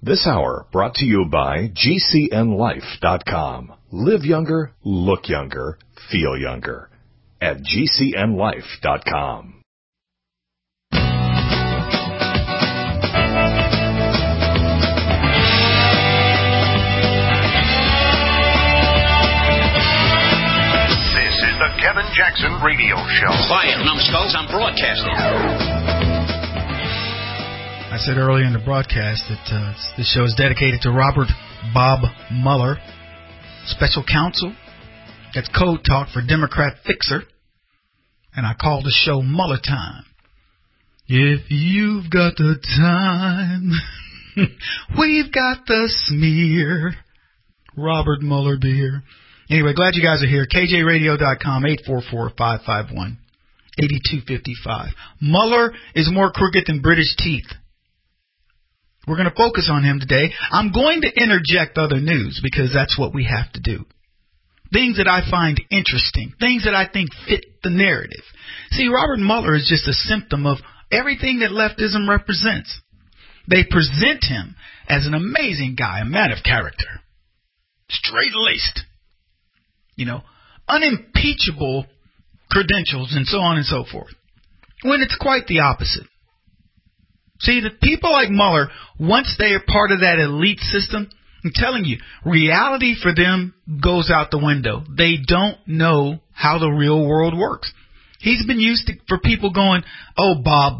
This hour brought to you by GCNLife.com. Live younger, look younger, feel younger. At GCNLife.com. The Kevin Jackson Radio Show. Quiet, numbskulls, I'm broadcasting. I said earlier in the broadcast that this show is dedicated to Robert Bob Mueller, special counsel. That's code talk for Democrat fixer. And I call the show Mueller Time. If you've got the time, we've got the smear. Robert Mueller beer. Anyway, glad you guys are here. KJRadio.com, 844-551-8255. Mueller is more crooked than British teeth. We're going to focus on him today. I'm going to interject other news because that's what we have to do. Things that I find interesting. Things that I think fit the narrative. See, Robert Mueller is just a symptom of everything that leftism represents. They present him as an amazing guy, a man of character. Straight-laced. Unimpeachable credentials and so on and so forth. When it's quite the opposite. See, the people like Mueller, once they are part of that elite system, I'm telling you, reality for them goes out the window. They don't know how the real world works. He's been used for people going, oh, Bob,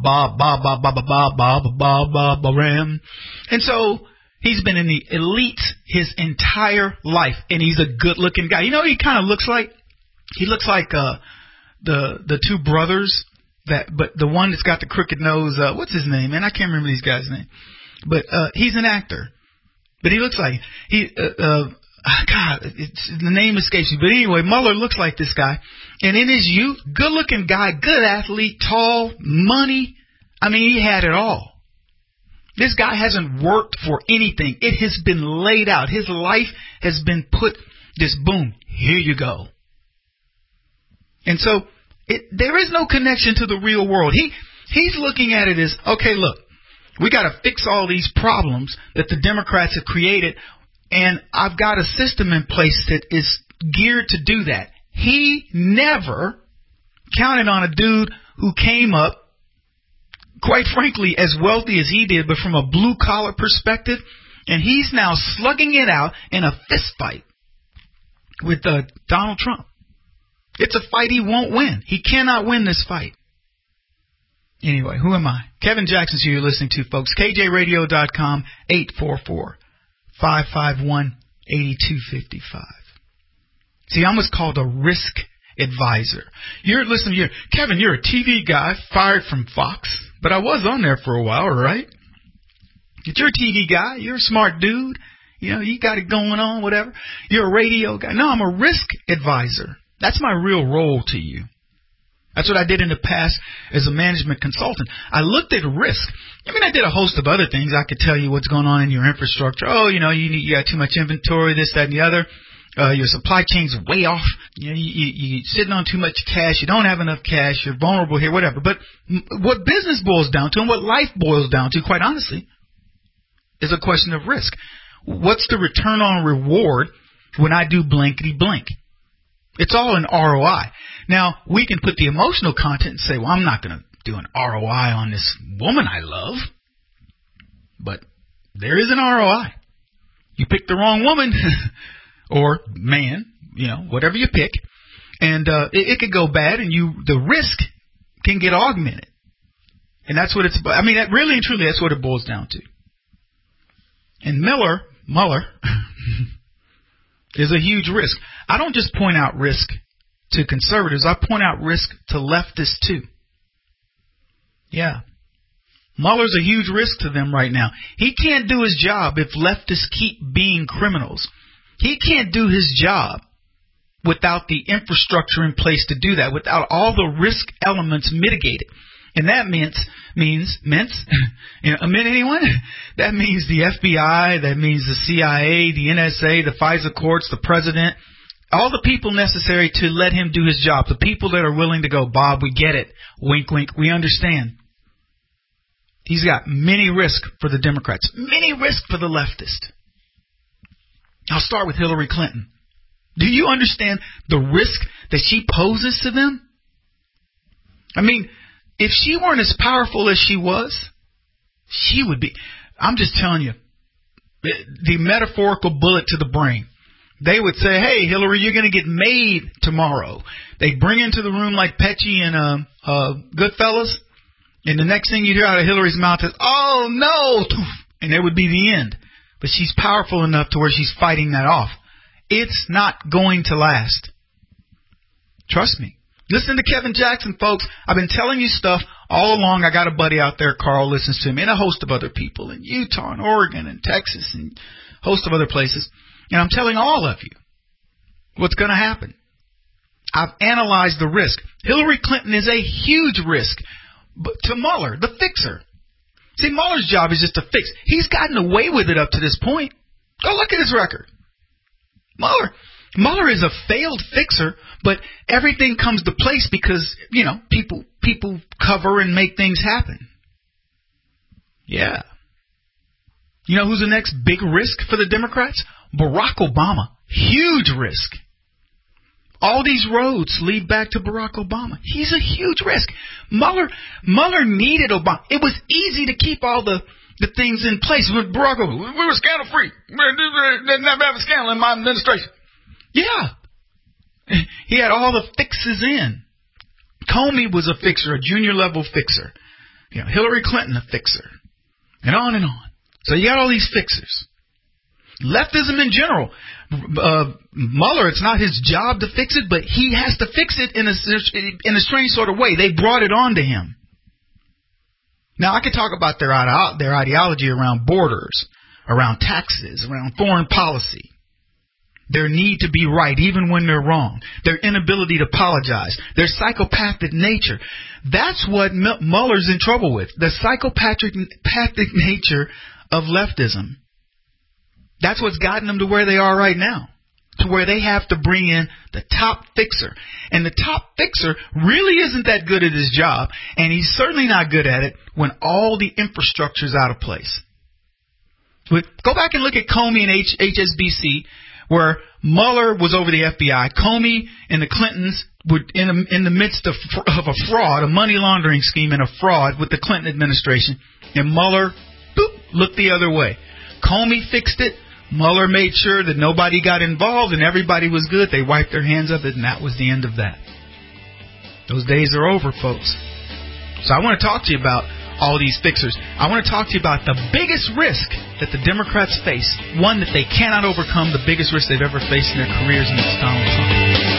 Ram. And so he's been in the elites his entire life, and he's a good-looking guy. You know what he kind of looks like? He looks like the two brothers, but the one that's got the crooked nose. What's his name, man? I can't remember these guys' name. But he's an actor. But he looks like the name escapes me. But anyway, Mueller looks like this guy. And in his youth, good-looking guy, good athlete, tall, money. I mean, he had it all. This guy hasn't worked for anything. It has been laid out. His life has been put, just boom, here you go. And so there is no connection to the real world. He's looking at it as, okay, look, we got to fix all these problems that the Democrats have created, and I've got a system in place that is geared to do that. He never counted on a dude who came up, quite frankly, as wealthy as he did, but from a blue-collar perspective, and he's now slugging it out in a fist fight with Donald Trump. It's a fight he won't win. He cannot win this fight. Anyway, who am I? Kevin Jackson's who you're listening to, folks. KJRadio.com, 844-551-8255. See, I'm what's called a risk advisor. You're listening, Kevin, you're a TV guy fired from Fox, but I was on there for a while, right? You're a TV guy. You're a smart dude. You got it going on, whatever. You're a radio guy. No, I'm a risk advisor. That's my real role to you. That's what I did in the past as a management consultant. I looked at risk. I did a host of other things. I could tell you what's going on in your infrastructure. Oh, you got too much inventory, this, that, and the other. Your supply chain's way off. You're sitting on too much cash. You don't have enough cash. You're vulnerable here, whatever. But what business boils down to and what life boils down to, quite honestly, is a question of risk. What's the return on reward when I do blankety blank? It's all an ROI. Now, we can put the emotional content and say, well, I'm not going to do an ROI on this woman I love. But there is an ROI. You pick the wrong woman or man, whatever you pick, and it could go bad, and the risk can get augmented. And that's what it's about. That really and truly, that's what it boils down to. And Mueller is a huge risk. I don't just point out risk to conservatives. I point out risk to leftists too. Yeah. Mueller's a huge risk to them right now. He can't do his job if leftists keep being criminals. He can't do his job without the infrastructure in place to do that, without all the risk elements mitigated. And that means anyone? That means the FBI, that means the CIA, the NSA, the FISA courts, the president, all the people necessary to let him do his job. The people that are willing to go, Bob, we get it. Wink, wink, we understand. He's got many risks for the Democrats, many risks for the leftists. I'll start with Hillary Clinton. Do you understand the risk that she poses to them? I mean, if she weren't as powerful as she was, she would be. I'm just telling you, the metaphorical bullet to the brain. They would say, hey, Hillary, you're going to get made tomorrow. They bring into the room like Pesci and Goodfellas, and the next thing you hear out of Hillary's mouth is, oh, no, and it would be the end. But she's powerful enough to where she's fighting that off. It's not going to last. Trust me. Listen to Kevin Jackson, folks. I've been telling you stuff all along. I got a buddy out there, Carl, listens to me, and a host of other people in Utah and Oregon and Texas and a host of other places. And I'm telling all of you what's going to happen. I've analyzed the risk. Hillary Clinton is a huge risk to Mueller, the fixer. See, Mueller's job is just to fix. He's gotten away with it up to this point. Go look at his record. Mueller is a failed fixer, but everything comes to place because, you know, people cover and make things happen. Yeah. You know who's the next big risk for the Democrats? Barack Obama. Huge risk. All these roads lead back to Barack Obama. He's a huge risk. Mueller needed Obama. It was easy to keep all the things in place with Barack Obama. We were scandal free. We never have a scandal in my administration. Yeah. He had all the fixes in. Comey was a fixer, a junior level fixer. You know, Hillary Clinton a fixer. And on and on. So you got all these fixers. Leftism in general. Mueller, it's not his job to fix it, but he has to fix it in a strange sort of way. They brought it on to him. Now, I could talk about their ideology around borders, around taxes, around foreign policy. Their need to be right even when they're wrong. Their inability to apologize. Their psychopathic nature. That's what Mueller's in trouble with. The psychopathic nature of leftism. That's what's gotten them to where they are right now. To where they have to bring in the top fixer. And the top fixer really isn't that good at his job. And he's certainly not good at it when all the infrastructure's out of place. But go back and look at Comey and HSBC, where Mueller was over the FBI. Comey and the Clintons were in the midst of a fraud, a money laundering scheme and a fraud with the Clinton administration. And Mueller, looked the other way. Comey fixed it. Mueller made sure that nobody got involved and everybody was good. They wiped their hands of it, and that was the end of that. Those days are over, folks. So I want to talk to you about all these fixers. I want to talk to you about the biggest risk that the Democrats face, one that they cannot overcome, the biggest risk they've ever faced in their careers, and it's Donald Trump.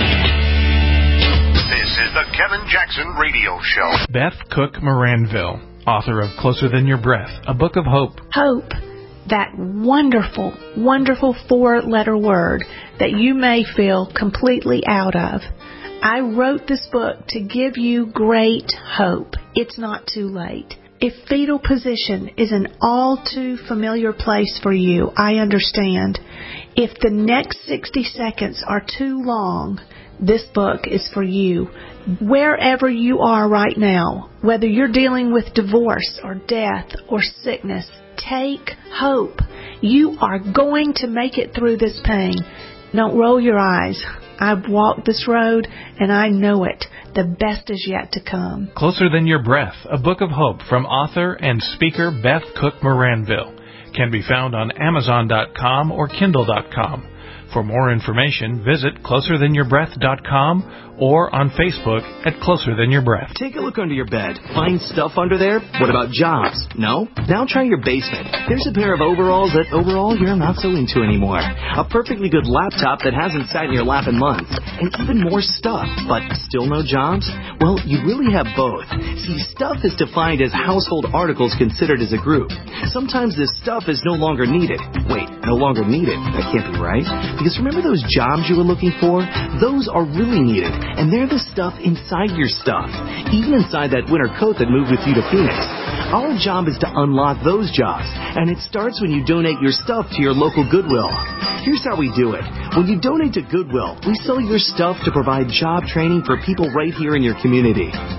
This is the Kevin Jackson Radio Show. Beth Cook Moranville, author of Closer Than Your Breath, a book of hope. Hope. That wonderful, wonderful 4-letter word that you may feel completely out of. I wrote this book to give you great hope. It's not too late. If fetal position is an all too familiar place for you, I understand. If the next 60 seconds are too long, this book is for you. Wherever you are right now, whether you're dealing with divorce or death or sickness, take hope. You are going to make it through this pain. Don't roll your eyes. I've walked this road, and I know it. The best is yet to come. Closer Than Your Breath, a book of hope from author and speaker Beth Cook Moranville. Can be found on Amazon.com or Kindle.com. For more information, visit closerthanyourBreath.com or on Facebook at Closer Than Your Breath. Take a look under your bed. Find stuff under there? What about jobs? No? Now try your basement. There's a pair of overalls that overall you're not so into anymore. A perfectly good laptop that hasn't sat in your lap in months. And even more stuff, but still no jobs? Well, you really have both. See, stuff is defined as household articles considered as a group. Sometimes this stuff is no longer needed. Wait, no longer needed? That can't be right. Because remember those jobs you were looking for? Those are really needed. And they're the stuff inside your stuff. Even inside that winter coat that moved with you to Phoenix. Our job is to unlock those jobs. And it starts when you donate your stuff to your local Goodwill. Here's how we do it. When you donate to Goodwill, we sell your stuff to provide job training for people right here in your community.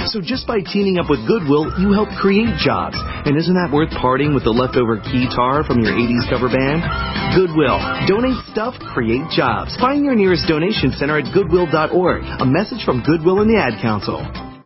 So just by teaming up with Goodwill, you help create jobs. And isn't that worth parting with the leftover guitar from your 80s cover band? Goodwill. Donate stuff, create jobs. Find your nearest donation center at goodwill.org. A message from Goodwill and the Ad Council.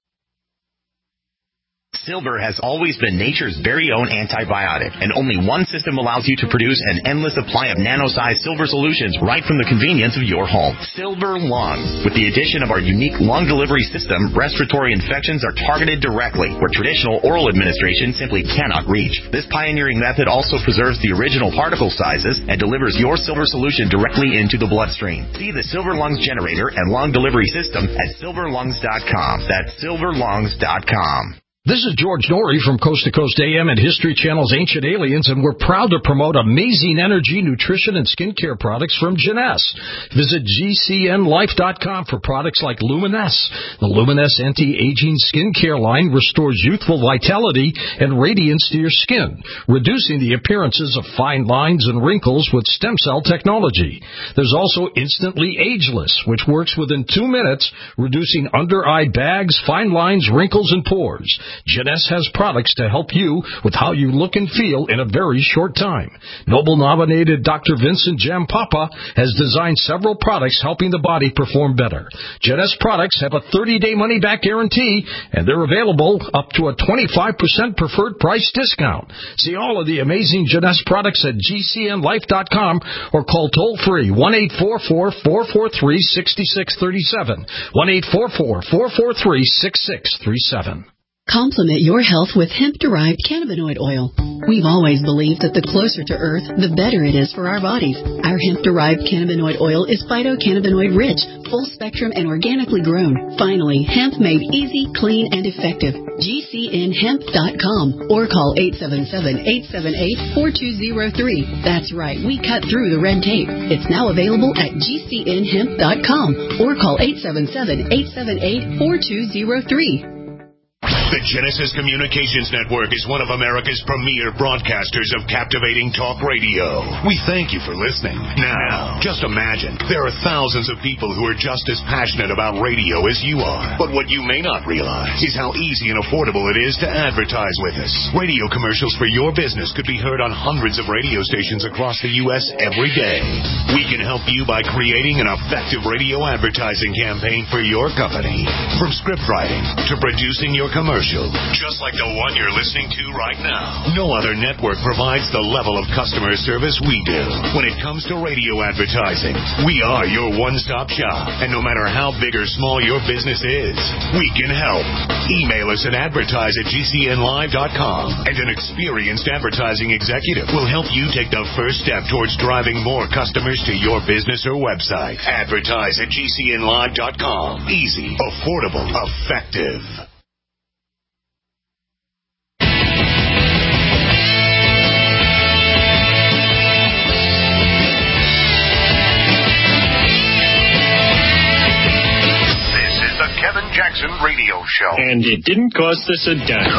Silver has always been nature's very own antibiotic, and only one system allows you to produce an endless supply of nano-sized silver solutions right from the convenience of your home. Silver Lungs. With the addition of our unique lung delivery system, respiratory infections are targeted directly, where traditional oral administration simply cannot reach. This pioneering method also preserves the original particle sizes and delivers your silver solution directly into the bloodstream. See the Silver Lungs generator and lung delivery system at silverlungs.com. That's silverlungs.com. This is George Norrie from Coast to Coast AM and History Channel's Ancient Aliens, and we're proud to promote amazing energy, nutrition, and skincare products from Jeunesse. Visit GCNLife.com for products like Luminesce. The Luminesce anti-aging skincare line restores youthful vitality and radiance to your skin, reducing the appearances of fine lines and wrinkles with stem cell technology. There's also Instantly Ageless, which works within 2 minutes, reducing under-eye bags, fine lines, wrinkles, and pores. Jeunesse has products to help you with how you look and feel in a very short time. Nobel-nominated Dr. Vincent Jampapa has designed several products helping the body perform better. Jeunesse products have a 30-day money-back guarantee, and they're available up to a 25% preferred price discount. See all of the amazing Jeunesse products at GCNLife.com or call toll-free 1-844-443-6637, 1-844-443-6637. Complement your health with hemp-derived cannabinoid oil. We've always believed that the closer to Earth, the better it is for our bodies. Our hemp-derived cannabinoid oil is phytocannabinoid-rich, full-spectrum, and organically grown. Finally, hemp made easy, clean, and effective. GCNHemp.com or call 877-878-4203. That's right, we cut through the red tape. It's now available at GCNHemp.com or call 877-878-4203. The Genesis Communications Network is one of America's premier broadcasters of captivating talk radio. We thank you for listening. Now, just imagine, there are thousands of people who are just as passionate about radio as you are. But what you may not realize is how easy and affordable it is to advertise with us. Radio commercials for your business could be heard on hundreds of radio stations across the U.S. every day. We can help you by creating an effective radio advertising campaign for your company. From script writing to producing your commercial, just like the one you're listening to right now. No other network provides the level of customer service we do. When it comes to radio advertising, we are your one-stop shop. And no matter how big or small your business is, we can help. Email us at advertise@GCNlive.com, and an experienced advertising executive will help you take the first step towards driving more customers to your business or website. Advertise@GCNlive.com. Easy, affordable, effective. Kevin Jackson Radio Show. And it didn't cost us a dime.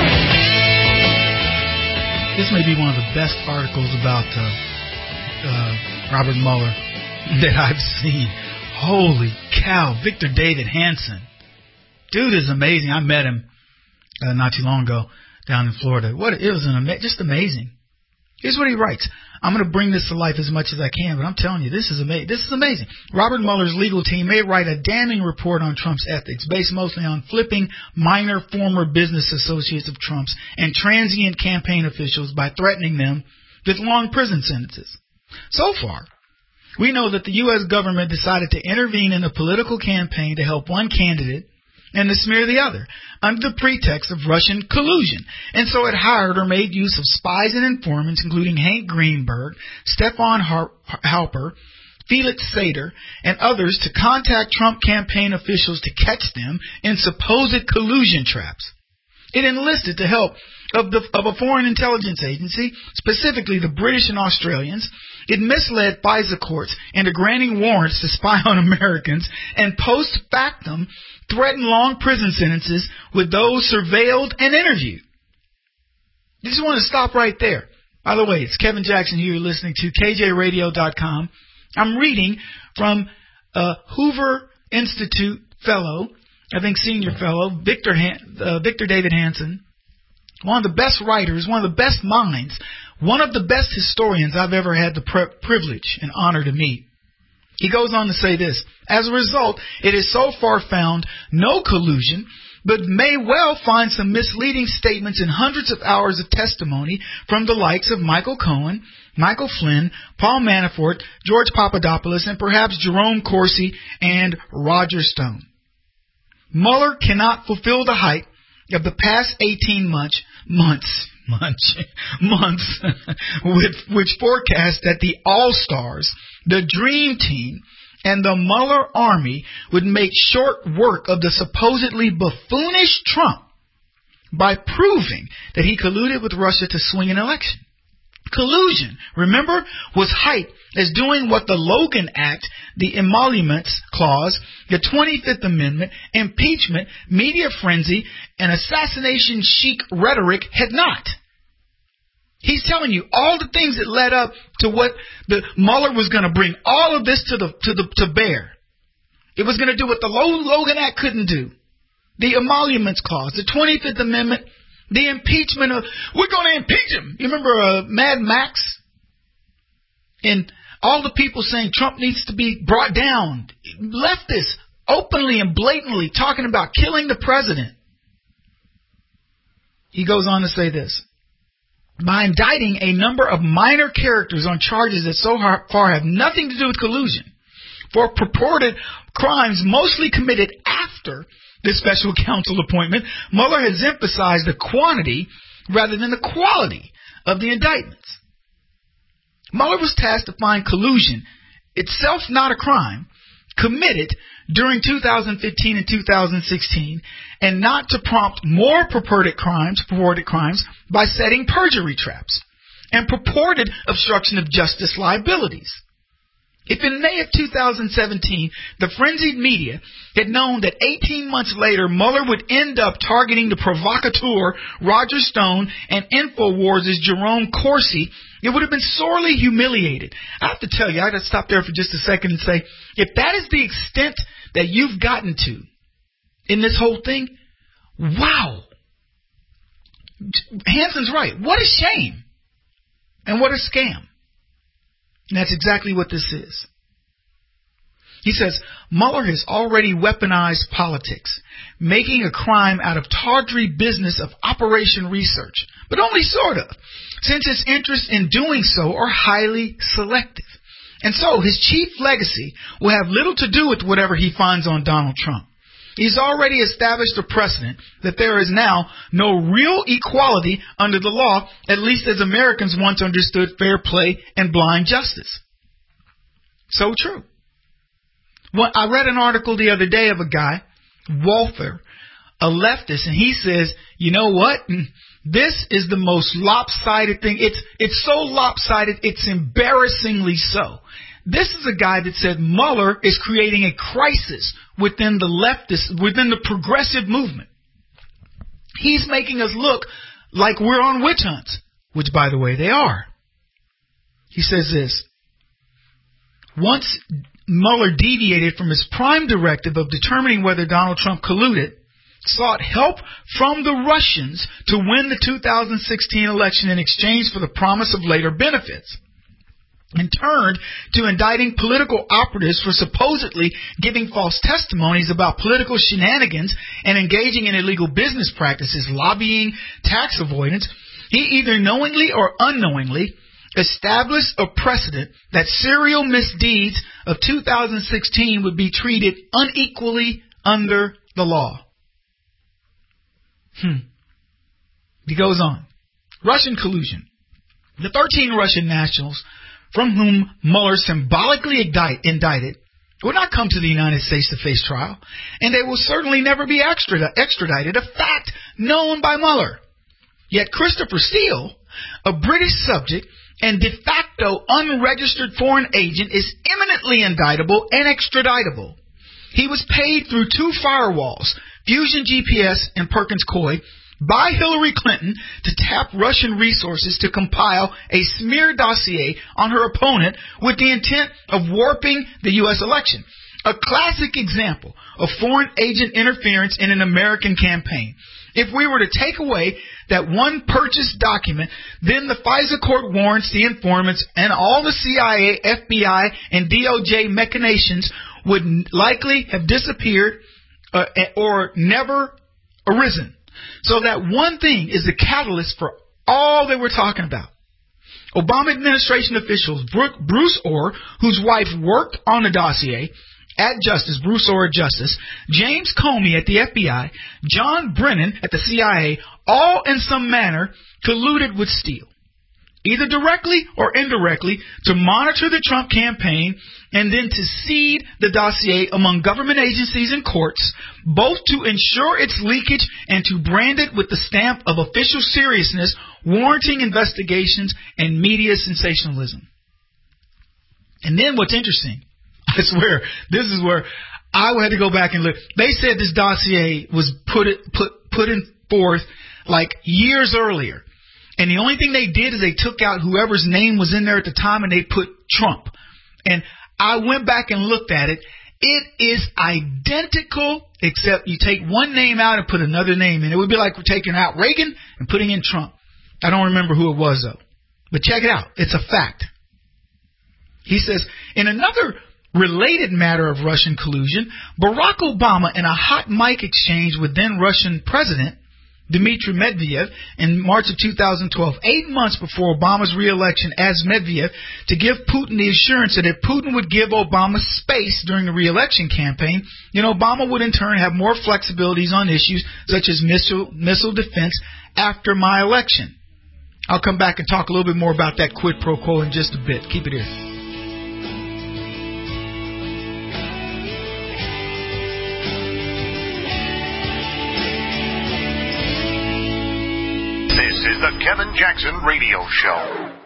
This may be one of the best articles about Robert Mueller that I've seen. Holy cow. Victor David Hanson. Dude is amazing. I met him not too long ago down in Florida. It was just amazing. Here's what he writes. I'm going to bring this to life as much as I can, but I'm telling you, this is amazing. Robert Mueller's legal team may write a damning report on Trump's ethics, based mostly on flipping minor former business associates of Trump's and transient campaign officials by threatening them with long prison sentences. So far, we know that the U.S. government decided to intervene in a political campaign to help one candidate and to smear the other, under the pretext of Russian collusion. And so it hired or made use of spies and informants, including Hank Greenberg, Stefan Halper, Felix Sater, and others, to contact Trump campaign officials to catch them in supposed collusion traps. It enlisted the help of a foreign intelligence agency, specifically the British and Australians. It misled FISA courts into granting warrants to spy on Americans, and post factum threatened long prison sentences with those surveilled and interviewed. I just want to stop right there. By the way, it's Kevin Jackson here. You're listening to KJRadio.com. I'm reading from a Hoover Institute fellow I think senior fellow, Victor David Hansen, one of the best writers, one of the best minds, one of the best historians I've ever had the privilege and honor to meet. He goes on to say this: as a result, it is so far found no collusion, but may well find some misleading statements in hundreds of hours of testimony from the likes of Michael Cohen, Michael Flynn, Paul Manafort, George Papadopoulos, and perhaps Jerome Corsi and Roger Stone. Mueller cannot fulfill the hype of the past 18 months which forecast that the All-Stars, the Dream Team, and the Mueller Army would make short work of the supposedly buffoonish Trump by proving that he colluded with Russia to swing an election. Collusion, remember, was hyped as doing what the Logan Act, the Emoluments Clause, the 25th Amendment, impeachment, media frenzy, and assassination chic rhetoric had not. He's telling you all the things that led up to what the Mueller was going to bring all of this to bear. It was going to do what the Logan Act couldn't do. The Emoluments Clause, the 25th Amendment, the impeachment of, we're going to impeach him. You remember Mad Max? And all the people saying Trump needs to be brought down. Leftists openly and blatantly talking about killing the president. He goes on to say this: by indicting a number of minor characters on charges that so far have nothing to do with collusion for purported crimes mostly committed after this special counsel appointment, Mueller has emphasized the quantity rather than the quality of the indictments. Mueller was tasked to find collusion, itself not a crime, committed during 2015 and 2016, and not to prompt more purported crimes by setting perjury traps and purported obstruction of justice liabilities. If in May of 2017, the frenzied media had known that 18 months later Mueller would end up targeting the provocateur Roger Stone and InfoWars' Jerome Corsi, it would have been sorely humiliated. I have to tell you, I got to stop there for just a second and say, if that is the extent that you've gotten to in this whole thing, wow. Hansen's right. What a shame. And what a scam. And that's exactly what this is. He says, Mueller has already weaponized politics, making a crime out of tawdry business of operation research, but only sort of, since his interests in doing so are highly selective. And so his chief legacy will have little to do with whatever he finds on Donald Trump. He's already established a precedent that there is now no real equality under the law, at least as Americans once understood fair play and blind justice. So true. Well, I read an article the other day of a guy, Walther, a leftist, and he says, you know what? This is the most lopsided thing. It's so lopsided, it's embarrassingly so. This is a guy that said Mueller is creating a crisis within the leftist, within the progressive movement. He's making us look like we're on witch hunts, which, by the way, they are. He says this: once Mueller deviated from his prime directive of determining whether Donald Trump colluded, sought help from the Russians to win the 2016 election in exchange for the promise of later benefits, and turned to indicting political operatives for supposedly giving false testimonies about political shenanigans and engaging in illegal business practices, lobbying, tax avoidance, he either knowingly or unknowingly established a precedent that serial misdeeds of 2016 would be treated unequally under the law. He goes on. Russian collusion. The 13 Russian nationals from whom Mueller symbolically indicted will not come to the United States to face trial, and they will certainly never be extradited, a fact known by Mueller. Yet Christopher Steele, a British subject and de facto unregistered foreign agent, is eminently indictable and extraditable. He was paid through two firewalls, Fusion GPS and Perkins Coie, by Hillary Clinton to tap Russian resources to compile a smear dossier on her opponent with the intent of warping the U.S. election. A classic example of foreign agent interference in an American campaign. If we were to take away that one purchased document, then the FISA court warrants, the informants, and all the CIA, FBI, and DOJ machinations would likely have disappeared or never arisen. So that one thing is the catalyst for all that we're talking about. Obama administration officials, Bruce Orr, whose wife worked on the dossier at Justice, Bruce Orr at Justice, James Comey at the FBI, John Brennan at the CIA, all in some manner colluded with Steele, either directly or indirectly, to monitor the Trump campaign and then to seed the dossier among government agencies and courts, both to ensure its leakage and to brand it with the stamp of official seriousness, warranting investigations and media sensationalism. And then what's interesting, I swear, this is where I had to go back and look. They said this dossier was put in forth like years earlier. And the only thing they did is they took out whoever's name was in there at the time and they put Trump. And I went back and looked at it. It is identical, except you take one name out and put another name in. It would be like we're taking out Reagan and putting in Trump. I don't remember who it was, though. But check it out. It's a fact. He says, in another related matter of Russian collusion, Barack Obama, in a hot mic exchange with then Russian President Dmitry Medvedev in March of 2012, 8 months before Obama's re-election as Medvedev, to give Putin the assurance that if Putin would give Obama space during the re-election campaign, then Obama would in turn have more flexibilities on issues such as missile defense after my election. I'll come back and talk a little bit more about that quid pro quo in just a bit. Keep it here. This is the Kevin Jackson Radio Show.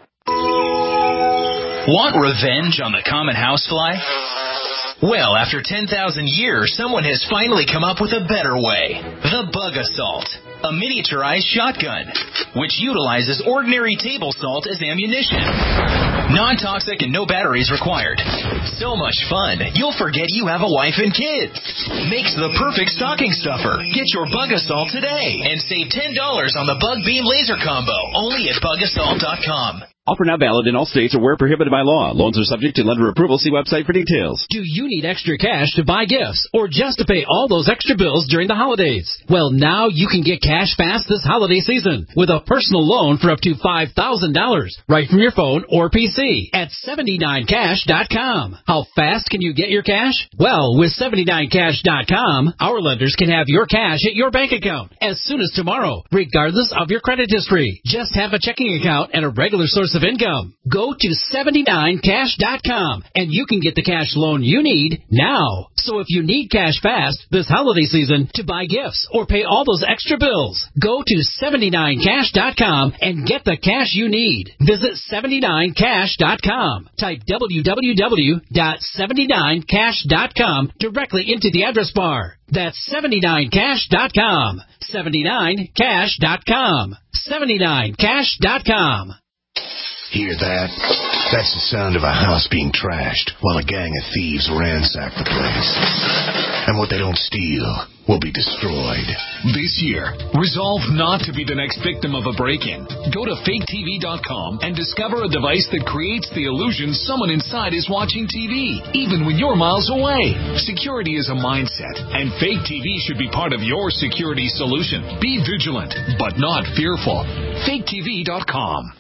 Want revenge on the common housefly? Well, after 10,000 years, someone has finally come up with a better way. The Bug Assault, a miniaturized shotgun, which utilizes ordinary table salt as ammunition. Non-toxic and no batteries required. So much fun, you'll forget you have a wife and kids. Makes the perfect stocking stuffer. Get your Bug Assault today and save $10 on the Bug Beam Laser Combo, only at BugAssault.com. Offer not valid in all states or where prohibited by law. Loans are subject to lender approval. See website for details. Do you need extra cash to buy gifts or just to pay all those extra bills during the holidays? Well, now you can get cash fast this holiday season with a personal loan for up to $5,000 right from your phone or PC at 79cash.com. How fast can you get your cash? Well, with 79cash.com, our lenders can have your cash at your bank account as soon as tomorrow, regardless of your credit history. Just have a checking account and a regular source of income. Go to 79cash.com and you can get the cash loan you need now. So if you need cash fast this holiday season to buy gifts or pay all those extra bills, go to 79cash.com and get the cash you need. Visit 79cash.com. Type www.79cash.com directly into the address bar. That's 79cash.com. 79cash.com. 79cash.com. Hear that? That's the sound of a house being trashed while a gang of thieves ransack the place. And what they don't steal will be destroyed. This year, resolve not to be the next victim of a break-in. Go to faketv.com and discover a device that creates the illusion someone inside is watching TV, even when you're miles away. Security is a mindset, and Fake TV should be part of your security solution. Be vigilant, but not fearful. faketv.com.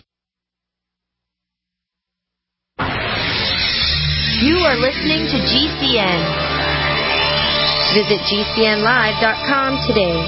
You are listening to GCN. Visit GCNlive.com today.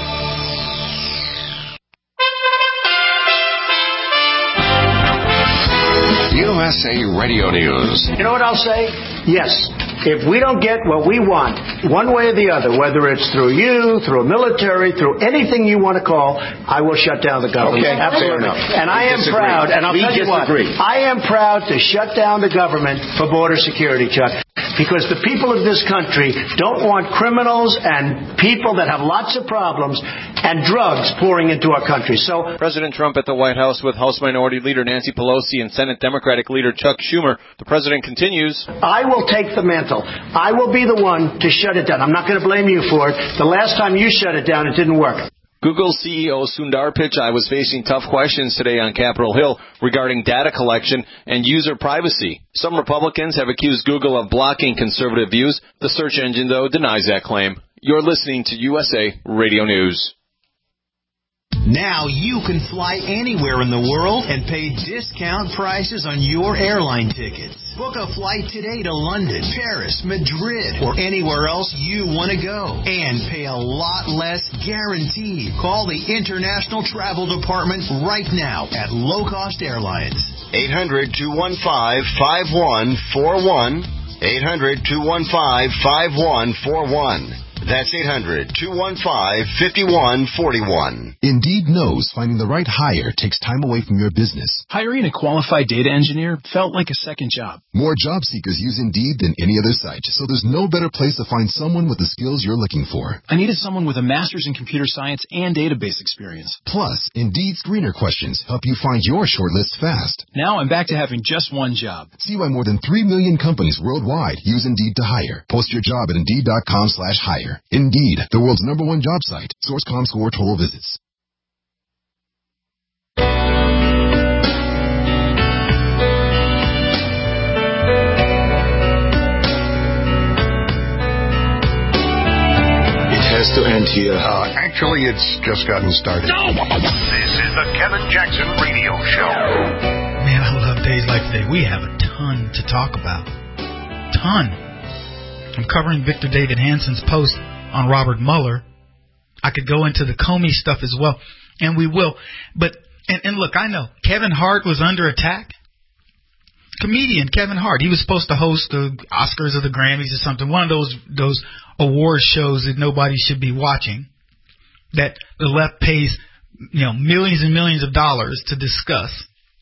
USA Radio News. You know what I'll say? Yes. If we don't get what we want, one way or the other, whether it's through you, through a military, through anything you want to call, I will shut down the government. Okay, absolutely. fair enough. And I am proud, and I'll tell you what, I am proud to shut down the government for border security, Chuck. because the people of this country don't want criminals and people that have lots of problems and drugs pouring into our country. So President Trump at the White House with House Minority Leader Nancy Pelosi and Senate Democratic Leader Chuck Schumer. The president continues. I will take the mantle. I will be the one to shut it down. I'm not going to blame you for it. The last time you shut it down, it didn't work. Google CEO Sundar Pichai was facing tough questions today on Capitol Hill regarding data collection and user privacy. Some Republicans have accused Google of blocking conservative views. The search engine, though, denies that claim. You're listening to USA Radio News. Now you can fly anywhere in the world and pay discount prices on your airline tickets. Book a flight today to London, Paris, Madrid, or anywhere else you want to go. And pay a lot less guaranteed. Call the International Travel Department right now at Low Cost Airlines. 800-215-5141. 800-215-5141. That's 800-215-5141. Indeed knows finding the right hire takes time away from your business. Hiring a qualified data engineer felt like a second job. More job seekers use Indeed than any other site, so there's no better place to find someone with the skills you're looking for. I needed someone with a master's in computer science and database experience. Plus, Indeed screener questions help you find your shortlist fast. Now I'm back to having just one job. See why more than 3 million companies worldwide use Indeed to hire. Post your job at Indeed.com/hire. Indeed, the world's #1 job site. Source.com score total visits. It has to end here. Actually, it's just gotten started. This is the Kevin Jackson Radio Show. Man, I love days like today. We have a ton to talk about. Ton. I'm covering Victor David Hansen's post on Robert Mueller. I could go into the Comey stuff as well, and we will. But and look, I know Kevin Hart was under attack. Comedian Kevin Hart. He was supposed to host the Oscars or the Grammys or something. One of those award shows that nobody should be watching. That the left pays millions and millions of dollars to discuss.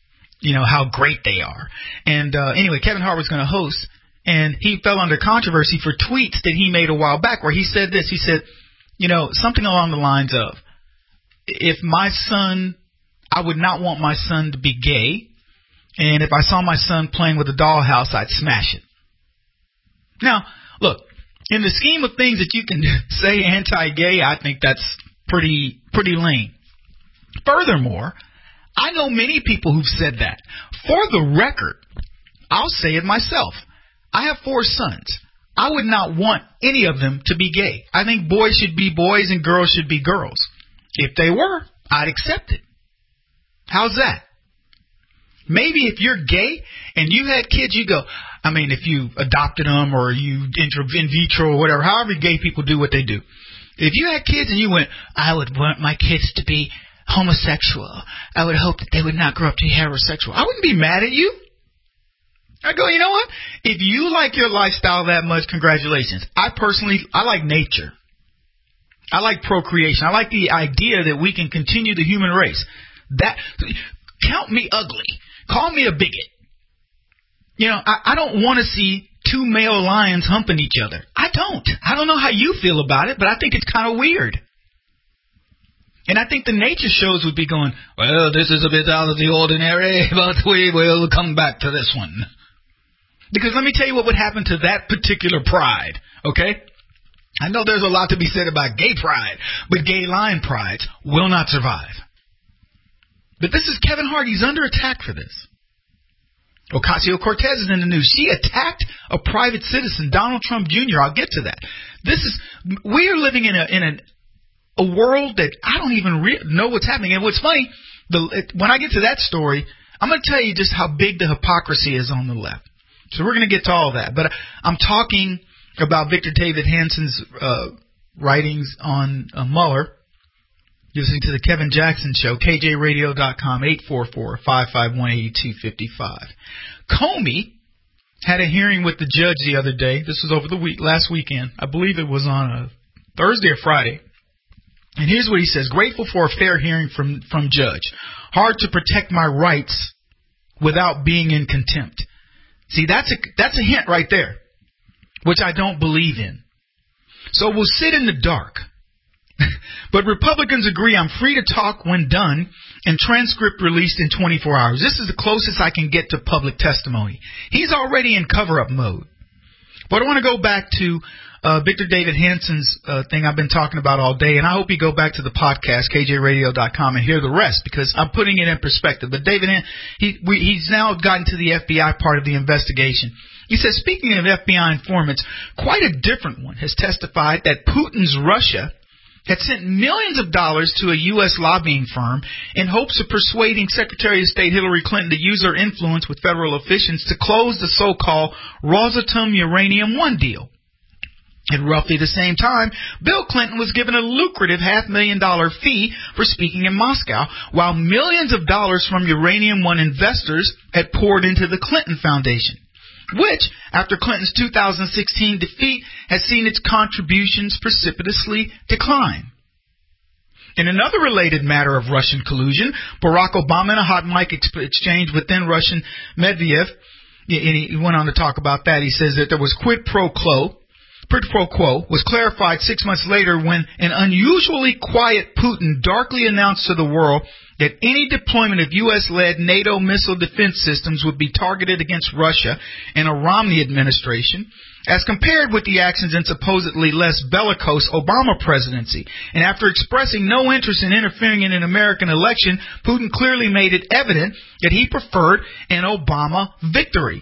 How great they are. And anyway, Kevin Hart was going to host. And he fell under controversy for tweets that he made a while back where he said this. He said, something along the lines of, if my son, I would not want my son to be gay. And if I saw my son playing with a dollhouse, I'd smash it. Now, look, in the scheme of things that you can say anti-gay, I think that's pretty lame. Furthermore, I know many people who've said that. For the record, I'll say it myself. I have 4 sons. I would not want any of them to be gay. I think boys should be boys and girls should be girls. If they were, I'd accept it. How's that? Maybe if you're gay and you had kids, you go, if you adopted them or you in vitro or whatever, however gay people do what they do. If you had kids and you went, I would want my kids to be homosexual. I would hope that they would not grow up to be heterosexual. I wouldn't be mad at you. I go, you know what? If you like your lifestyle that much, congratulations. I like nature. I like procreation. I like the idea that we can continue the human race. Count me ugly. Call me a bigot. I don't want to see 2 male lions humping each other. I don't know how you feel about it, but I think it's kind of weird. And I think the nature shows would be going, well, this is a bit out of the ordinary, but we will come back to this one. Because let me tell you what would happen to that particular pride, okay? I know there's a lot to be said about gay pride, but gay lion prides will not survive. But this is Kevin Hart. He's under attack for this. Ocasio-Cortez is in the news. She attacked a private citizen, Donald Trump Jr. I'll get to that. We are living in a world that I don't even know what's happening. And what's funny, when I get to that story, I'm going to tell you just how big the hypocrisy is on the left. So we're going to get to all that. But I'm talking about Victor David Hansen's writings on Mueller. You're listening to the Kevin Jackson Show, KJRadio.com, 844-551-8255. Comey had a hearing with the judge the other day. This was over last weekend. I believe it was on a Thursday or Friday. And here's what he says. Grateful for a fair hearing from judge. Hard to protect my rights without being in contempt. See, that's a hint right there. which I don't believe in. So we'll sit in the dark. But Republicans agree I'm free to talk when done and transcript released in 24 hours. This is the closest I can get to public testimony. He's already in cover-up mode. But I want to go back to Victor David Hanson's thing I've been talking about all day, and I hope you go back to the podcast, kjradio.com, and hear the rest, because I'm putting it in perspective. But David, he's now gotten to the FBI part of the investigation. He says, speaking of FBI informants, quite a different one has testified that Putin's Russia had sent millions of dollars to a U.S. lobbying firm in hopes of persuading Secretary of State Hillary Clinton to use her influence with federal officials to close the so-called Rosatom Uranium One deal. At roughly the same time, Bill Clinton was given a lucrative $500,000 fee for speaking in Moscow, while millions of dollars from Uranium One investors had poured into the Clinton Foundation, which, after Clinton's 2016 defeat, has seen its contributions precipitously decline. In another related matter of Russian collusion, Barack Obama in a hot mic exchange with then Russian Medvedev, and he went on to talk about that. He says that there was quid pro quo was clarified 6 months later when an unusually quiet Putin darkly announced to the world that any deployment of U.S.-led NATO missile defense systems would be targeted against Russia and a Romney administration, as compared with the actions in supposedly less bellicose Obama presidency. And after expressing no interest in interfering in an American election, Putin clearly made it evident that he preferred an Obama victory.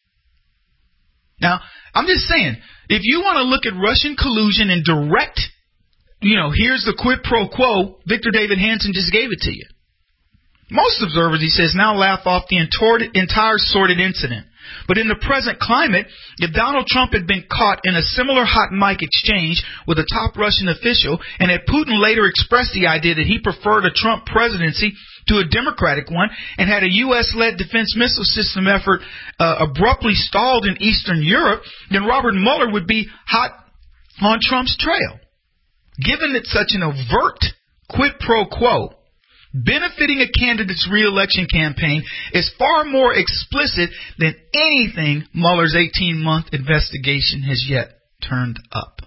Now, I'm just saying, if you want to look at Russian collusion and direct, here's the quid pro quo, Victor David Hanson just gave it to you. Most observers, he says, now laugh off the entire sordid incident. But in the present climate, if Donald Trump had been caught in a similar hot mic exchange with a top Russian official, and had Putin later expressed the idea that he preferred a Trump presidency to a Democratic one, and had a U.S.-led defense missile system effort abruptly stalled in Eastern Europe, then Robert Mueller would be hot on Trump's trail. Given that such an overt quid pro quo benefiting a candidate's re-election campaign is far more explicit than anything Mueller's 18-month investigation has yet turned up.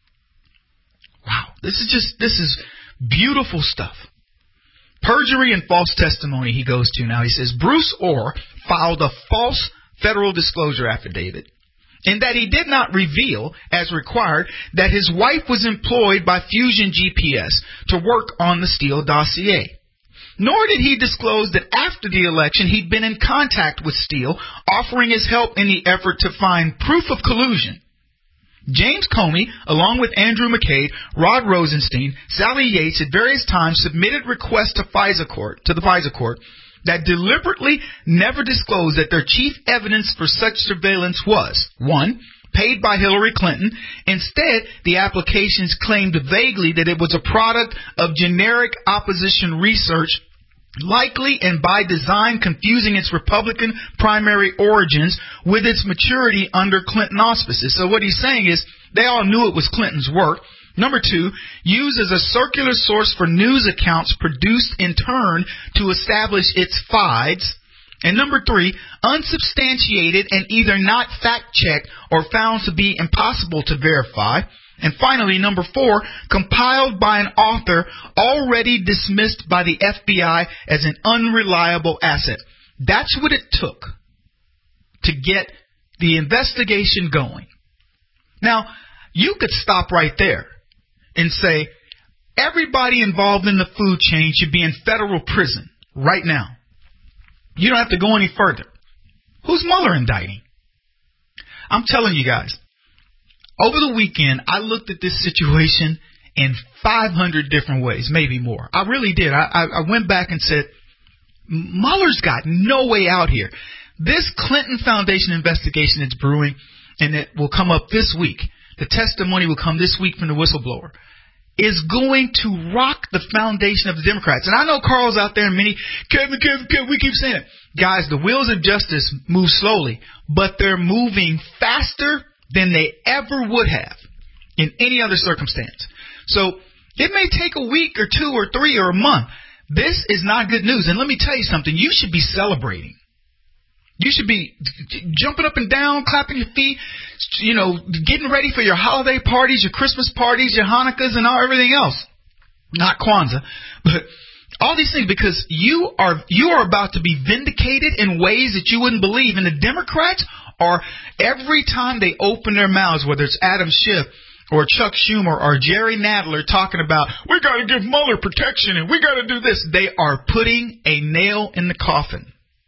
Wow, this is beautiful stuff. Perjury and false testimony he goes to now. He says Bruce Orr filed a false federal disclosure affidavit in that he did not reveal, as required, that his wife was employed by Fusion GPS to work on the Steele dossier. Nor did he disclose that after the election he'd been in contact with Steele, offering his help in the effort to find proof of collusion. James Comey, along with Andrew McCabe, Rod Rosenstein, Sally Yates, at various times submitted requests to the FISA court that deliberately never disclosed that their chief evidence for such surveillance was, 1, paid by Hillary Clinton. Instead, the applications claimed vaguely that it was a product of generic opposition research, likely and by design confusing its Republican primary origins with its maturity under Clinton auspices. So what he's saying is they all knew it was Clinton's work. Number 2, used as a circular source for news accounts produced in turn to establish its FIDEs. And number 3, unsubstantiated and either not fact-checked or found to be impossible to verify. And finally, number 4, compiled by an author already dismissed by the FBI as an unreliable asset. That's what it took to get the investigation going. Now, you could stop right there and say, everybody involved in the food chain should be in federal prison right now. You don't have to go any further. Who's Mueller indicting? I'm telling you guys, over the weekend, I looked at this situation in 500 different ways, maybe more. I really did. I went back and said, Mueller's got no way out here. This Clinton Foundation investigation is brewing, and it will come up this week. The testimony will come this week from the whistleblower. Is going to rock the foundation of the Democrats. And I know Carl's out there and many, Kevin, we keep saying it. Guys, the wheels of justice move slowly, but they're moving faster than they ever would have in any other circumstance. So it may take a week or 2 or 3 or a month. This is not good news. And let me tell you something. You should be celebrating. You should be jumping up and down, clapping your feet, getting ready for your holiday parties, your Christmas parties, your Hanukkahs, and everything else. Not Kwanzaa, but all these things, because you are about to be vindicated in ways that you wouldn't believe. And the Democrats are, every time they open their mouths, whether it's Adam Schiff or Chuck Schumer or Jerry Nadler talking about, we got to give Mueller protection and we got to do this, they are putting a nail in the coffin.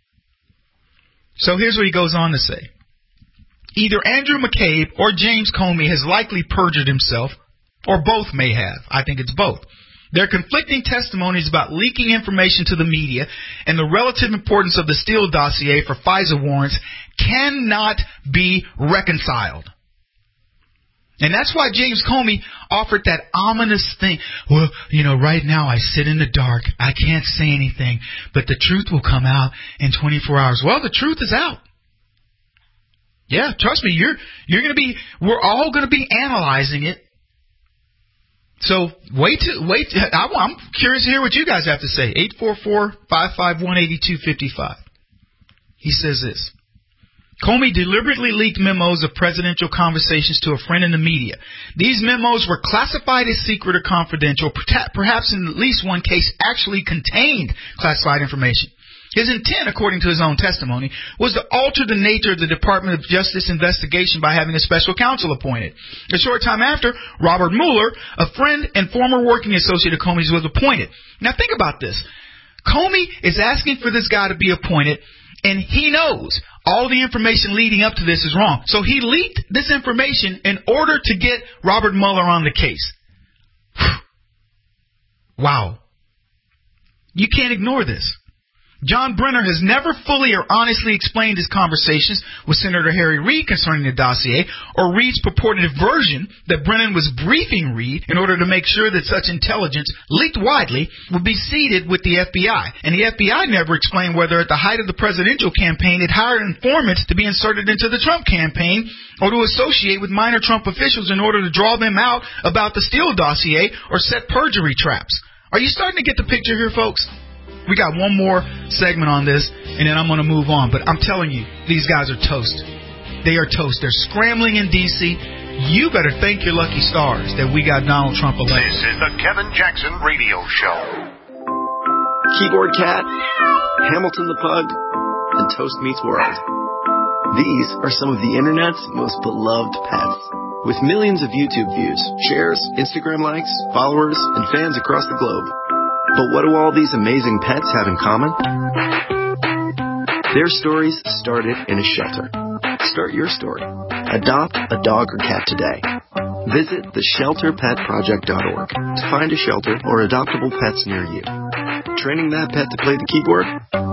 So here's what he goes on to say. Either Andrew McCabe or James Comey has likely perjured himself, or both may have. I think it's both. There are conflicting testimonies about leaking information to the media, and the relative importance of the Steele dossier for FISA warrants cannot be reconciled. And that's why James Comey offered that ominous thing. Well, right now I sit in the dark. I can't say anything, but the truth will come out in 24 hours. Well, the truth is out. Yeah, trust me, we're all going to be analyzing it. So I'm curious to hear what you guys have to say. 844-551-8255. He says this. Comey deliberately leaked memos of presidential conversations to a friend in the media. These memos were classified as secret or confidential, perhaps in at least one case actually contained classified information. His intent, according to his own testimony, was to alter the nature of the Department of Justice investigation by having a special counsel appointed. A short time after, Robert Mueller, a friend and former working associate of Comey's, was appointed. Now think about this. Comey is asking for this guy to be appointed, and he knows all the information leading up to this is wrong. So he leaked this information in order to get Robert Mueller on the case. Wow. You can't ignore this. John Brenner has never fully or honestly explained his conversations with Senator Harry Reid concerning the dossier, or Reid's purported version that Brennan was briefing Reid in order to make sure that such intelligence, leaked widely, would be seeded with the FBI. And the FBI never explained whether at the height of the presidential campaign it hired informants to be inserted into the Trump campaign or to associate with minor Trump officials in order to draw them out about the Steele dossier or set perjury traps. Are you starting to get the picture here, folks? We got one more segment on this, and then I'm going to move on. But I'm telling you, these guys are toast. They are toast. They're scrambling in D.C. You better thank your lucky stars that we got Donald Trump elected. This is the Kevin Jackson Radio Show. Keyboard Cat, Hamilton the Pug, and Toast Meets World. These are some of the Internet's most beloved pets. With millions of YouTube views, shares, Instagram likes, followers, and fans across the globe. But what do all these amazing pets have in common? Their stories started in a shelter. Start your story. Adopt a dog or cat today. Visit theshelterpetproject.org to find a shelter or adoptable pets near you. Training that pet to play the keyboard?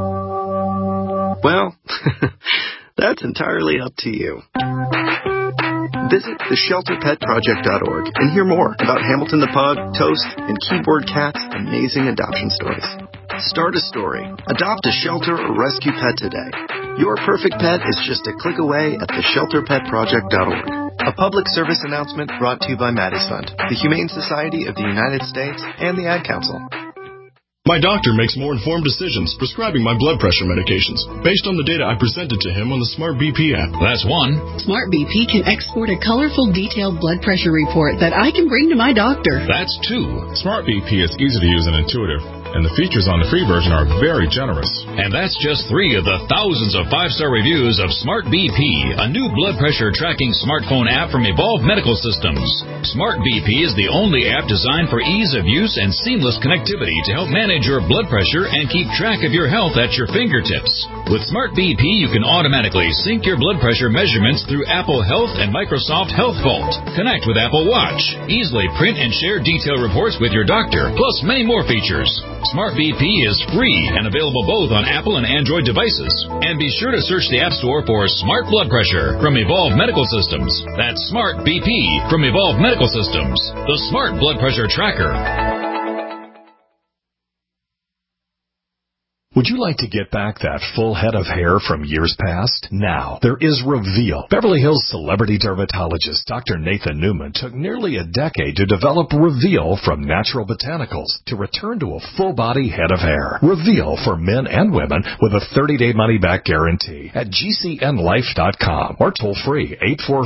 Well, that's entirely up to you. Visit theshelterpetproject.org and hear more about Hamilton the Pug, Toast, and Keyboard Cat's amazing adoption stories. Start a story. Adopt a shelter or rescue pet today. Your perfect pet is just a click away at theshelterpetproject.org. A public service announcement brought to you by Maddie's Fund, the Humane Society of the United States, and the Ad Council. My doctor makes more informed decisions prescribing my blood pressure medications based on the data I presented to him on the Smart BP app. That's one. Smart BP can export a colorful, detailed blood pressure report that I can bring to my doctor. That's two. Smart BP is easy to use and intuitive, and the features on the free version are very generous. And that's just 3 of the thousands of 5-star reviews of Smart BP, a new blood pressure tracking smartphone app from Evolve Medical Systems. Smart BP is the only app designed for ease of use and seamless connectivity to help manage your blood pressure and keep track of your health at your fingertips. With Smart BP, you can automatically sync your blood pressure measurements through Apple Health and Microsoft Health Vault. Connect with Apple Watch. Easily print and share detailed reports with your doctor, plus many more features. Smart BP is free and available both on Apple and Android devices. And be sure to search the App Store for Smart Blood Pressure from Evolve Medical Systems. That's Smart BP from Evolve Medical Systems, the Smart Blood Pressure Tracker. Would you like to get back that full head of hair from years past? Now, there is Reveal. Beverly Hills celebrity dermatologist Dr. Nathan Newman took nearly a decade to develop Reveal from natural botanicals to return to a full-body head of hair. Reveal for men and women with a 30-day money-back guarantee at GCNlife.com or toll-free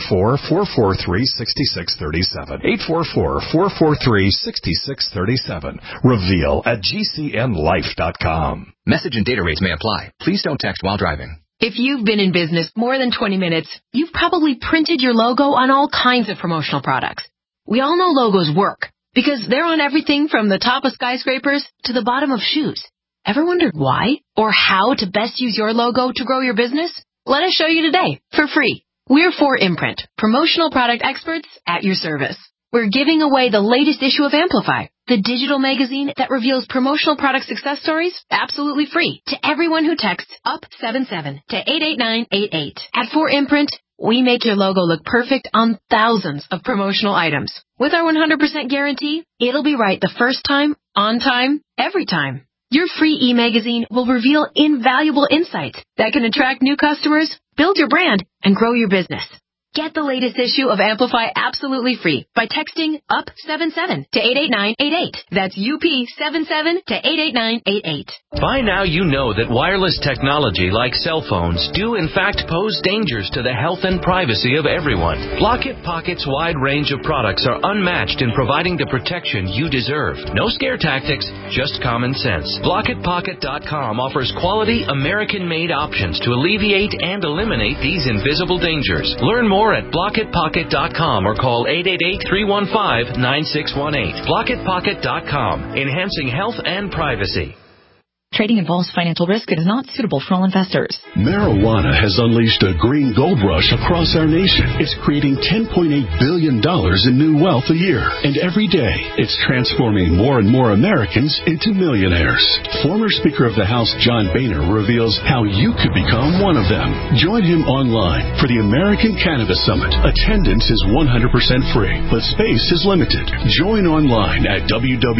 844-443-6637. 844-443-6637. Reveal at GCNlife.com. Message and data rates may apply. Please don't text while driving. If you've been in business more than 20 minutes, you've probably printed your logo on all kinds of promotional products. We all know logos work because they're on everything from the top of skyscrapers to the bottom of shoes. Ever wondered why or how to best use your logo to grow your business? Let us show you today for free. We're 4imprint, promotional product experts at your service. We're giving away the latest issue of Amplify, the digital magazine that reveals promotional product success stories absolutely free to everyone who texts UP77 to 88988. At 4imprint, we make your logo look perfect on thousands of promotional items. With our 100% guarantee, it'll be right the first time, on time, every time. Your free e-magazine will reveal invaluable insights that can attract new customers, build your brand, and grow your business. Get the latest issue of Amplify absolutely free by texting UP77 to 88988. That's UP77 to 88988. By now you know that wireless technology like cell phones do in fact pose dangers to the health and privacy of everyone. Block-It Pocket's wide range of products are unmatched in providing the protection you deserve. No scare tactics, just common sense. BlockItPocket.com offers quality American-made options to alleviate and eliminate these invisible dangers. Learn more at BlockItPocket.com or call 888-315-9618. BlockItPocket.com, enhancing health and privacy. Trading involves financial risk. It is not suitable for all investors. Marijuana has unleashed a green gold rush across our nation. It's creating $10.8 billion in new wealth a year. And every day, it's transforming more and more Americans into millionaires. Former Speaker of the House John Boehner reveals how you could become one of them. Join him online for the American Cannabis Summit. Attendance is 100% free, but space is limited. Join online at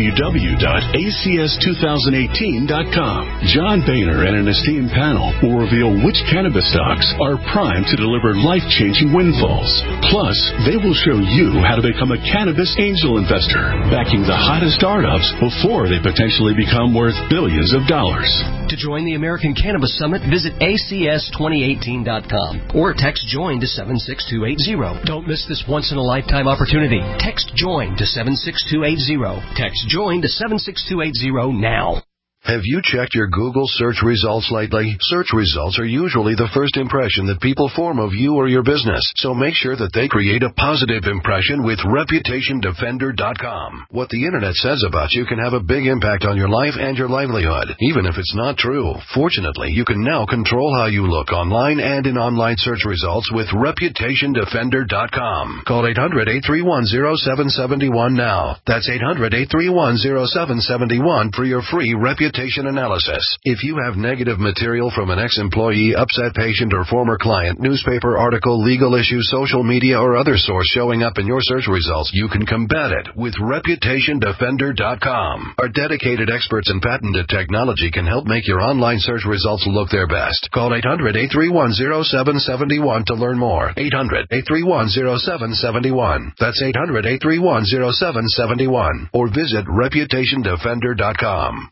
www.acs2018.com. John Boehner and an esteemed panel will reveal which cannabis stocks are primed to deliver life-changing windfalls. Plus, they will show you how to become a cannabis angel investor, backing the hottest startups before they potentially become worth billions of dollars. To join the American Cannabis Summit, visit acs2018.com or text JOIN to 76280. Don't miss this once-in-a-lifetime opportunity. Text JOIN to 76280. Text JOIN to 76280 now. Have you checked your Google search results lately? Search results are usually the first impression that people form of you or your business, so make sure that they create a positive impression with ReputationDefender.com. What the Internet says about you can have a big impact on your life and your livelihood, even if it's not true. Fortunately, you can now control how you look online and in online search results with ReputationDefender.com. Call 800-831-0771 now. That's 800-831-0771 for your free reputation analysis. If you have negative material from an ex-employee, upset patient, or former client, newspaper article, legal issue, social media, or other source showing up in your search results, you can combat it with ReputationDefender.com. Our dedicated experts in patented technology can help make your online search results look their best. Call 800-831-0771 to learn more. 800-831-0771. That's 800-831-0771. Or visit ReputationDefender.com.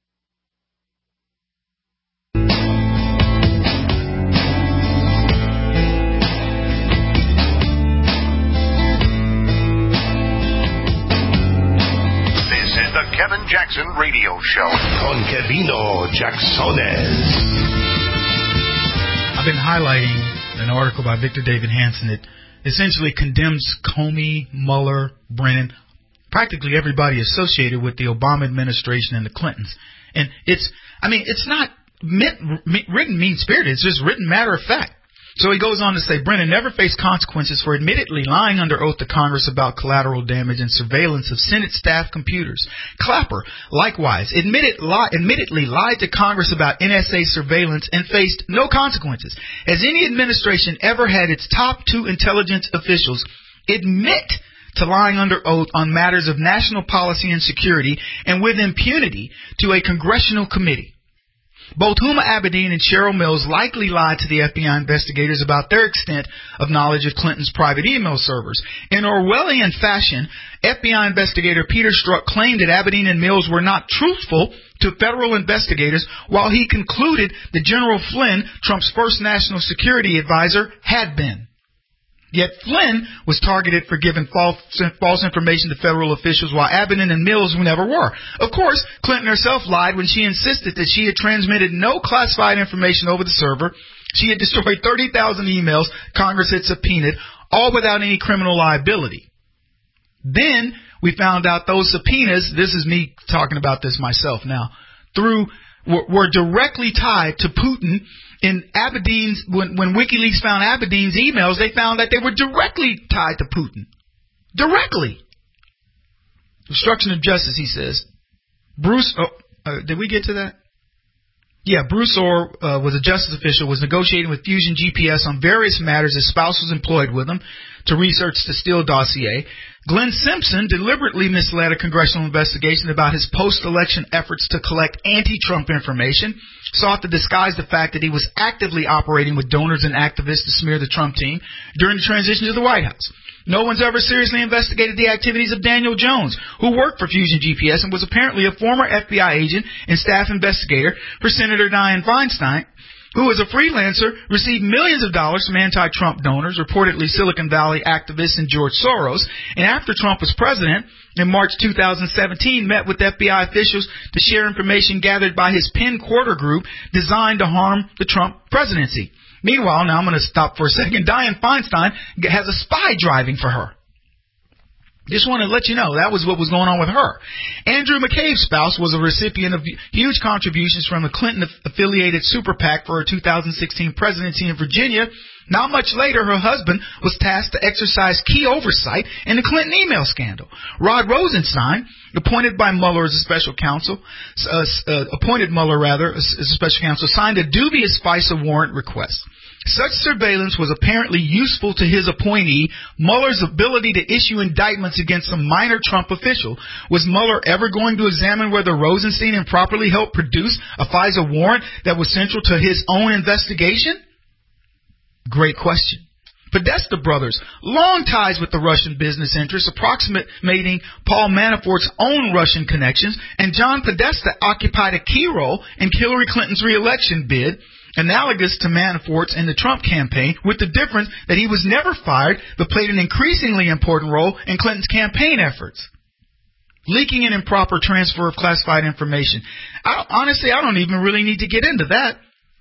Kevin Jackson Radio Show con Kevino Jacksones. I've been highlighting an article by Victor David Hanson that essentially condemns Comey, Mueller, Brennan, practically everybody associated with the Obama administration and the Clintons. And it's not written mean-spirited. It's just written matter of fact. So he goes on to say, Brennan never faced consequences for admittedly lying under oath to Congress about collateral damage and surveillance of Senate staff computers. Clapper, likewise, admittedly lied to Congress about NSA surveillance and faced no consequences. Has any administration ever had its top two intelligence officials admit to lying under oath on matters of national policy and security and with impunity to a congressional committee? Both Huma Abedin and Cheryl Mills likely lied to the FBI investigators about their extent of knowledge of Clinton's private email servers. In Orwellian fashion, FBI investigator Peter Strzok claimed that Abedin and Mills were not truthful to federal investigators, while he concluded that General Flynn, Trump's first national security advisor, had been. Yet Flynn was targeted for giving false information to federal officials, while Abedin and Mills never were. Of course, Clinton herself lied when she insisted that she had transmitted no classified information over the server. She had destroyed 30,000 emails Congress had subpoenaed, all without any criminal liability. Then we found out those subpoenas, this is me talking about this myself now, were directly tied to Putin. In Abedin's, when WikiLeaks found Abedin's emails, they found that they were directly tied to Putin. Directly. Obstruction of justice, he says. Bruce, did we get to that? Yeah, Bruce Orr was a justice official, was negotiating with Fusion GPS on various matters. His spouse was employed with him to research the Steele dossier. Glenn Simpson deliberately misled a congressional investigation about his post-election efforts to collect anti-Trump information, sought to disguise the fact that he was actively operating with donors and activists to smear the Trump team during the transition to the White House. No one's ever seriously investigated the activities of Daniel Jones, who worked for Fusion GPS and was apparently a former FBI agent and staff investigator for Senator Dianne Feinstein, who as a freelancer received millions of dollars from anti-Trump donors, reportedly Silicon Valley activists and George Soros, and after Trump was president in March 2017 met with FBI officials to share information gathered by his Penn Quarter Group designed to harm the Trump presidency. Meanwhile, now I'm going to stop for a second, Dianne Feinstein has a spy driving for her. Just want to let you know that was what was going on with her. Andrew McCabe's spouse was a recipient of huge contributions from the Clinton-affiliated super PAC for her 2016 presidency in Virginia. Not much later, her husband was tasked to exercise key oversight in the Clinton email scandal. Rod Rosenstein, appointed by Mueller as a special counsel, signed a dubious FISA warrant request. Such surveillance was apparently useful to his appointee, Mueller's ability to issue indictments against a minor Trump official. Was Mueller ever going to examine whether Rosenstein improperly helped produce a FISA warrant that was central to his own investigation? Great question. Podesta brothers, long ties with the Russian business interests, approximating Paul Manafort's own Russian connections, and John Podesta occupied a key role in Hillary Clinton's re-election bid, analogous to Manafort's in the Trump campaign, with the difference that he was never fired but played an increasingly important role in Clinton's campaign efforts. Leaking and improper transfer of classified information. Honestly, I don't even really need to get into that.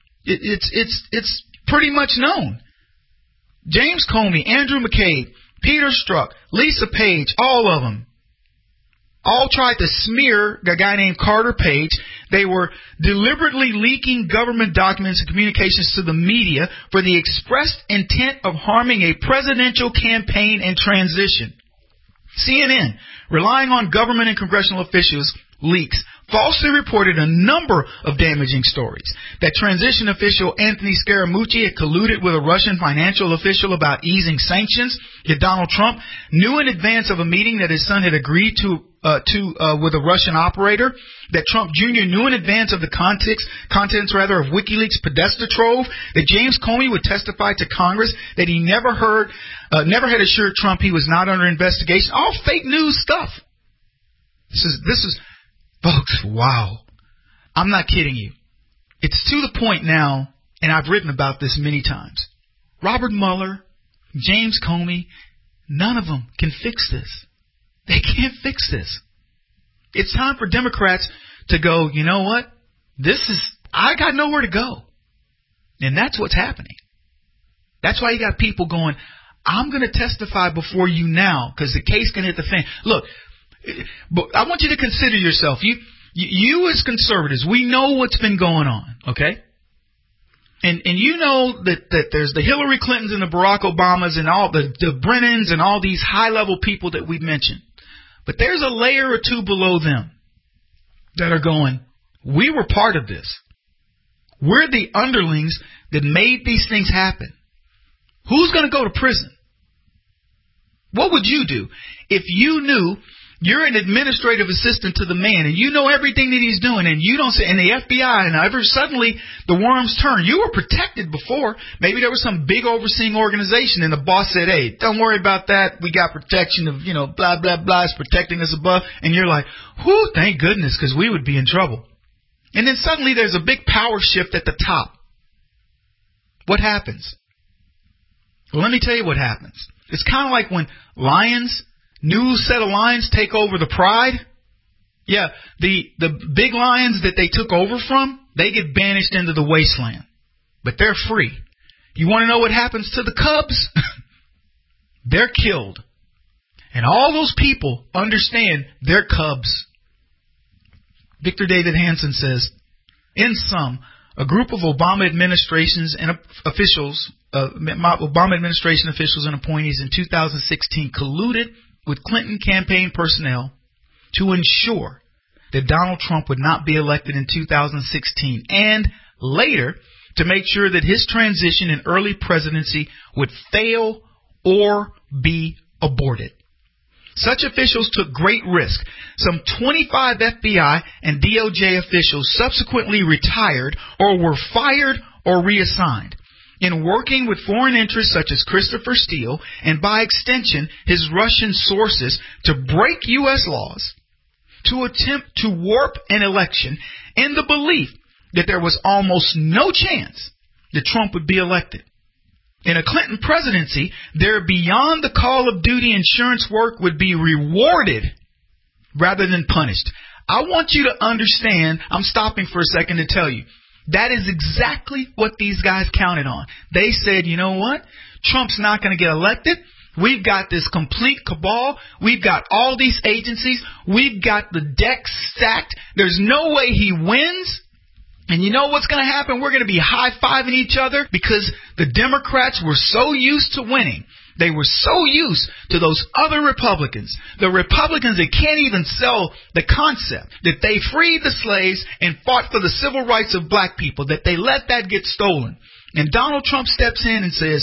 It's pretty much known. James Comey, Andrew McCabe, Peter Strzok, Lisa Page, all of them, all tried to smear a guy named Carter Page. They were deliberately leaking government documents and communications to the media for the expressed intent of harming a presidential campaign and transition. CNN, relying on government and congressional officials' leaks, falsely reported a number of damaging stories. That transition official Anthony Scaramucci had colluded with a Russian financial official about easing sanctions. That Donald Trump knew in advance of a meeting that his son had agreed to with a Russian operator. That Trump Jr. knew in advance of the contents of WikiLeaks Podesta trove. That James Comey would testify to Congress that he never had assured Trump he was not under investigation. All fake news stuff. This is. Folks, wow. I'm not kidding you. It's to the point now, and I've written about this many times. Robert Mueller, James Comey, none of them can fix this. They can't fix this. It's time for Democrats to go, you know what? I got nowhere to go. And that's what's happening. That's why you got people going, I'm going to testify before you now because the case can hit the fan. Look, but I want you to consider yourself. You as conservatives, we know what's been going on, okay? And you know that there's the Hillary Clintons and the Barack Obamas and all the Brennans and all these high-level people that we've mentioned. But there's a layer or two below them that are going, we were part of this. We're the underlings that made these things happen. Who's going to go to prison? What would you do if you knew You're an administrative assistant to the man, and you know everything that he's doing, and you don't say, and the FBI, and suddenly the worms turn. You were protected before. Maybe there was some big overseeing organization, and the boss said, hey, don't worry about that. We got protection of, blah, blah, blah, is protecting us above. And you're like, whew, thank goodness, because we would be in trouble. And then suddenly there's a big power shift at the top. What happens? Well, let me tell you what happens. It's kind of like when new set of lions take over the pride. Yeah, the big lions that they took over from, they get banished into the wasteland. But they're free. You want to know what happens to the cubs? They're killed. And all those people understand they're cubs. Victor David Hanson says, in sum, a group of Obama administration officials and appointees in 2016 colluded with Clinton campaign personnel to ensure that Donald Trump would not be elected in 2016, and later to make sure that his transition and early presidency would fail or be aborted. Such officials took great risk. Some 25 FBI and DOJ officials subsequently retired or were fired or reassigned. In working with foreign interests such as Christopher Steele and by extension his Russian sources to break U.S. laws, to attempt to warp an election in the belief that there was almost no chance that Trump would be elected. In a Clinton presidency, their beyond the call of duty insurance work would be rewarded rather than punished. I want you to understand, I'm stopping for a second to tell you, that is exactly what these guys counted on. They said, you know what? Trump's not going to get elected. We've got this complete cabal. We've got all these agencies. We've got the deck stacked. There's no way he wins. And you know what's going to happen? We're going to be high-fiving each other because the Democrats were so used to winning. They were so used to those other Republicans, the Republicans that can't even sell the concept that they freed the slaves and fought for the civil rights of black people, that they let that get stolen. And Donald Trump steps in and says,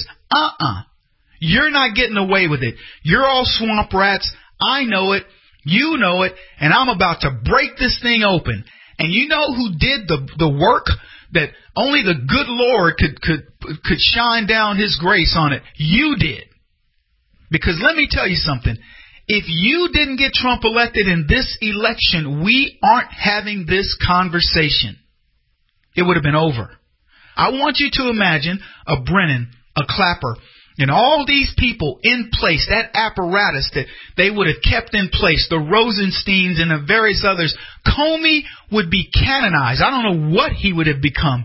you're not getting away with it. You're all swamp rats. I know it. You know it. And I'm about to break this thing open. And you know who did the work that only the good Lord could shine down His grace on it? You did. Because let me tell you something. If you didn't get Trump elected in this election, we aren't having this conversation. It would have been over. I want you to imagine a Brennan, a Clapper, and all these people in place, that apparatus that they would have kept in place, the Rosensteins and the various others. Comey would be canonized. I don't know what he would have become.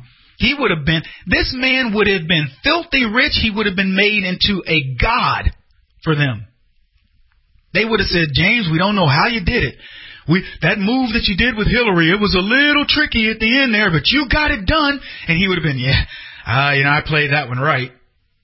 This man would have been filthy rich. He would have been made into a god for them. They would have said, James, we don't know how you did it. That move that you did with Hillary, it was a little tricky at the end there, but you got it done. And he would have been, I played that one right.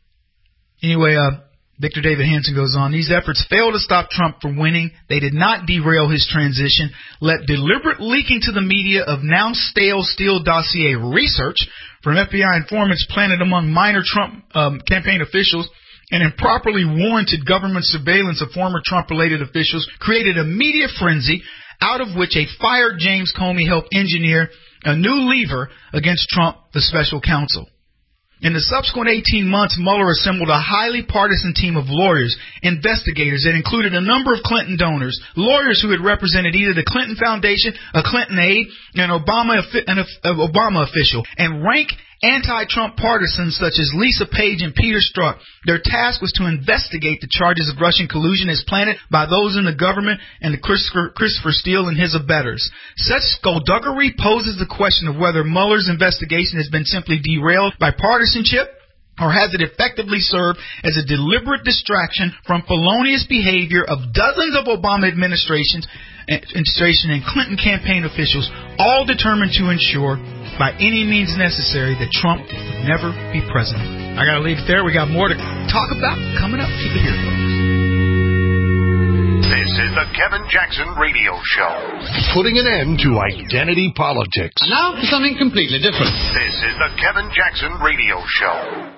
Anyway, Victor David Hanson goes on, these efforts failed to stop Trump from winning. They did not derail his transition. Let deliberate leaking to the media of now stale Steele dossier research from FBI informants planted among minor Trump campaign officials and improperly warranted government surveillance of former Trump-related officials created a media frenzy out of which a fired James Comey helped engineer a new lever against Trump, the special counsel. In the subsequent 18 months, Mueller assembled a highly partisan team of lawyers, investigators that included a number of Clinton donors, lawyers who had represented either the Clinton Foundation, a Clinton aide, an Obama official, and rank anti-Trump partisans such as Lisa Page and Peter Strzok. Their task was to investigate the charges of Russian collusion as planted by those in the government and Christopher Steele and his abettors. Such skullduggery poses the question of whether Mueller's investigation has been simply derailed by partisanship, or has it effectively served as a deliberate distraction from felonious behavior of dozens of Obama administration and Clinton campaign officials, all determined to ensure by any means necessary that Trump would never be president. I got to leave it there. We got more to talk about coming up. Keep it here, folks. This is the Kevin Jackson Radio Show. Putting an end to identity politics. And now for something completely different. This is the Kevin Jackson Radio Show.